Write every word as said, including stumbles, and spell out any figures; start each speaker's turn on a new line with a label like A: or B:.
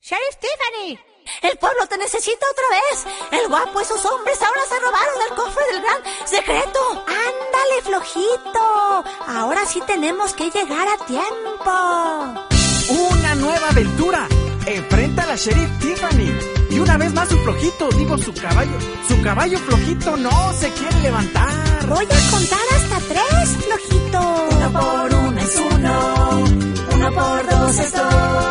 A: Sheriff Tiffany, el pueblo te necesita otra vez. El guapo y sus hombres ahora se robaron el cofre del gran secreto. Ándale, flojito. Ahora sí tenemos que llegar a tiempo.
B: Una nueva aventura. Enfrenta a la Sheriff Tiffany. Y una vez más su flojito, digo su caballo. Su caballo flojito no se quiere levantar.
A: Voy a contar hasta tres, flojito.
C: Uno por uno es uno. Uno por dos es dos.